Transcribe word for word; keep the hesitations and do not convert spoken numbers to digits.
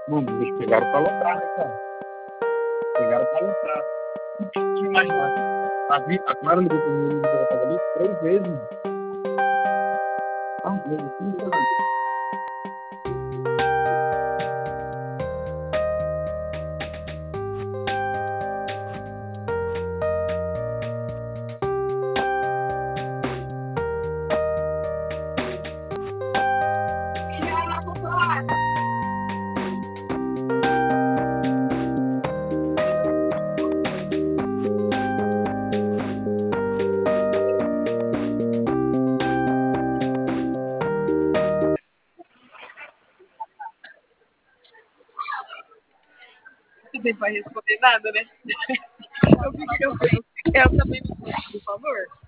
Mano, eles pegaram pra alocar, né, cara? Pegaram pra alocar. Deixa eu imaginar. A, Vi- a Clara ligou pro menino que ela tava ali três vezes, mano. Ah, meu Deus, Ninguém vai responder nada, né? Eu, fico, eu, eu, eu também me por favor.